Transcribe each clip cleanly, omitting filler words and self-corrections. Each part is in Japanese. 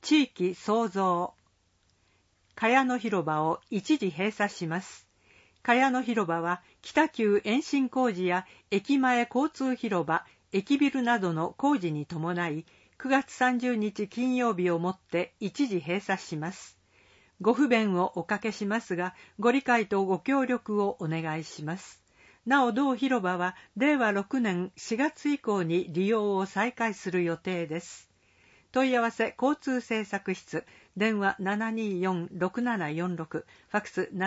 地域創造。茅野広場を一時閉鎖します。茅野広場は北急延伸工事や駅前交通広場、駅ビルなどの工事に伴い、9月30日金曜日をもって一時閉鎖します。ご不便をおかけしますが、ご理解とご協力をお願いします。なお同広場は令和6年4月以降に利用を再開する予定です。問い合わせ交通政策室、電話 724-6746、ファックス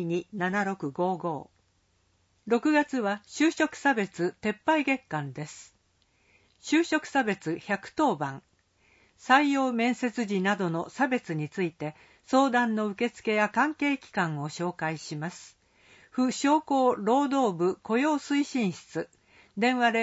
722-7655。6月は就職差別撤廃月間です。就職差別110番。採用面接時などの差別について相談の受付や関係機関を紹介します。府商工労働部雇用推進室、電話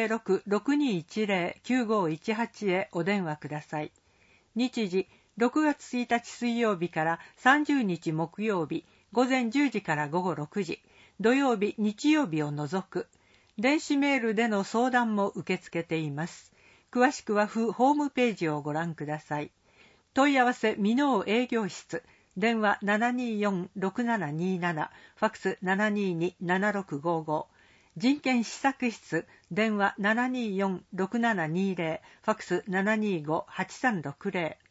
06-6210-9518 へお電話ください。日時、6月1日水曜日から30日木曜日、午前10時から午後6時、土曜日、日曜日を除く。電子メールでの相談も受け付けています。詳しくは府ホームページをご覧ください。問い合わせ箕面営業室、電話 724-6727、ファックス 722-7655。人権施策室、電話 724-6720、ファックス 725-8360。